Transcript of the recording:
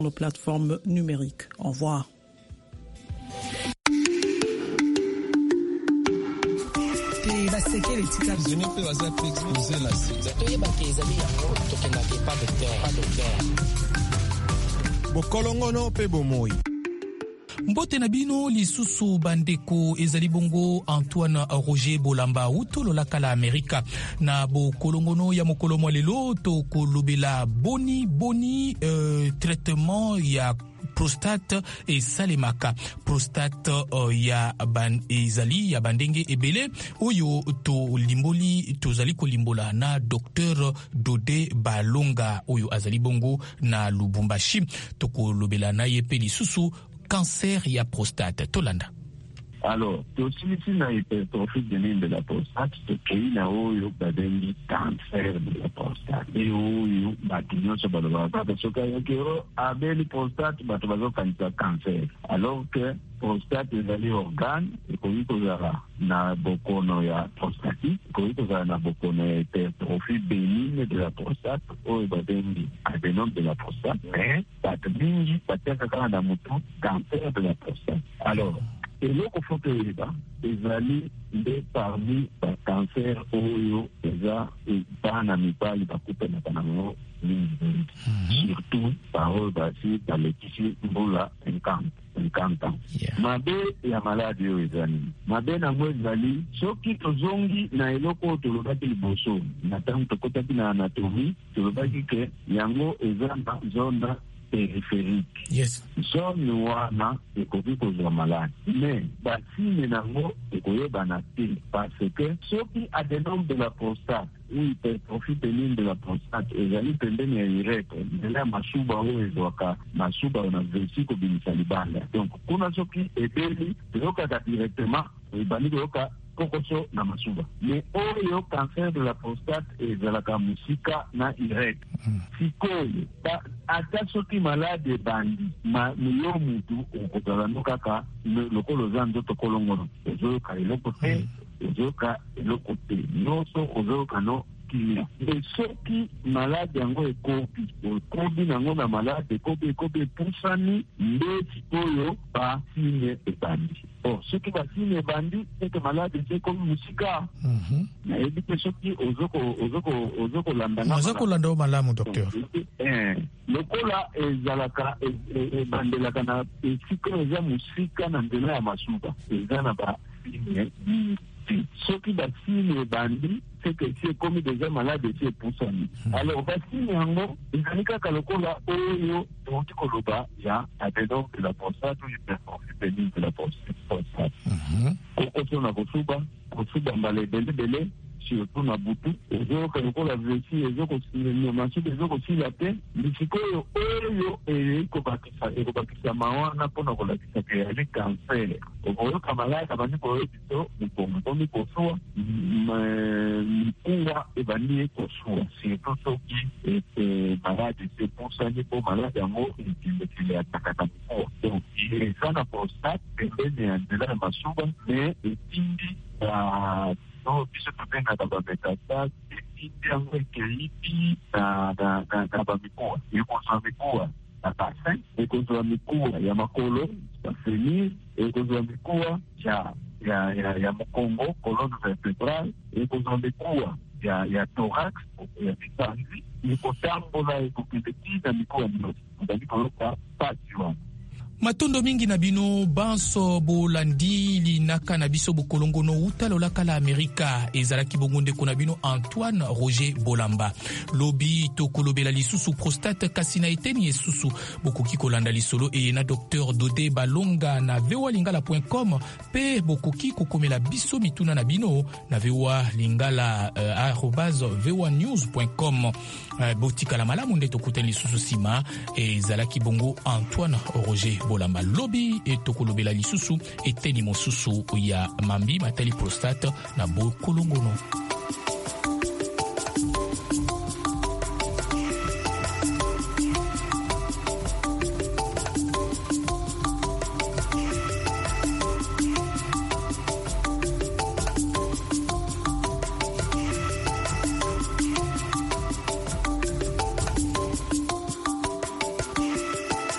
nos plateformes numériques. Au revoir. Bokolongono pe bomoi. Mbote na bino lisusu bandeko ezali bongo Antoine Roger Bolamba utolo la kala Amerika na bokolongono ya mokolo mwa lelo to kolobela boni traitement ya prostate e salemaka prostate ezali ya bandenge ebele oyo to limboli tozali kolimbola na Dr Dode Balonga oyo azali bongo na Lubumbashi to kolobela na ye pe lisusu cancer ya prostate tolanda. Alors, tosilisi na hypertrophie de la prostate, tokei na oyo babengi cancer de la prostate. E oyo bato nyonso balobaka soka yoki abeli prostate bato bazokanisa cancer. Alors que prostate ezali organe ekoki kozala na bokono ya prostatique, ekoki kozala na bokono ya hypertrophie bénigne de la prostate oyo babengi adénome de la prostate. Mais bato mingi batiaka kaka na motu cancer de la prostate. Alors, eloko foto yeba ezali nde parmi bacancer oyo eza bana mibali bakutanaka nango mingi surtout baoyo basi balekisi mbula 50 ans. Mabe ya maladi oyo eza nini? Mabe nango ezali soki tozongi na eloko oyo tolobaki liboso na ntango tokotaki na anatomie tolobaki ke yango eza na zone périphérique. Yes. Zone wana ekoki kozwa maladi. Mais basine nango ekoyebana te parce que soki adénome de la prostate ou hypertrophie bénigne de la prostate ezali pembeni ya urètre nzela ya masuba oyo ezwaka masuba na vessie kobimisa libanda. Donc kuna soki ebeli ezokaka directement ebandi koyoka kokoso na masuba. Mais oyo cancer de la prostate ezalaka musika na urètre. Sikoyo ata soki malade ebandi yo mutu okozala no kaka lokolo oza nzoto kolongono ozoyoka eloko te ozoyoka eloko te nyonso ozoyoka no kimia. Mais soki malade yango ekobi nango na malade ekobi epusani nde sikoyo basine ebandi. Soki basine ebandi eke malade ese ekomi musika nayebi te soki ozokolanda malamu docteur. Lokola ezalaka ebandelaka na esika eza musika na nzela ya masuba eza na basine soki basine ebandi c'est que si ekomi déjà malade esi epusani. Alors basine yango ezali kaka lokola oyo toki koloba ya adénome de la prostate ou hypertrophie bénigne de la prostate. Kokoso na kosuba mbala ebelebele surtout na butu ezoyoka lokola vessie masuba ezokosila te lisikoyo oyo ekobakisa mawana mpona kolakisa ke yali cancer okoyoka malade abandi koyoki to mokongo ekomi kosuwa mikuwa ebandi ekosuwa surtout soki malade esepusani mpo malade yango ekilekile atakaka mikuwa. Donc eza na prostate pembeni ya nzela ya masuba me etindi biso tobengaka bametastase etindi yango ekeipi na bamikuwa ekozwa mikuwa na bassin, ekozwa mikuwa ya makolo bafenir, ekozwa mikuwa ya mokongo colonne vertébrale, ekozwa mikuwa ya thorax ya misanzi, ekotambola ekokende tina mikuwa nyonso ozali koloka pasi wana. Matondo mingi na bino banso bolandi linaka na biso bokolongono utalolaka la Amerika ezalaki bongonde kona bino Antoine Roger Bolamba lobi tokolobela lisusu prostate kasina eteni esusu bokoki kolanda lisolo eyena Dr Dode Balonga na voalingala.com pe bokoki kokomela biso mituna na bino na voalingala @voanews.com botikala malamu nde tokutani lisusu sima ezalaki bongo Antoine Roger Bolamba lobi etokolobela lisusu eteni mosusu ya mambi matali prostate na bokolongono.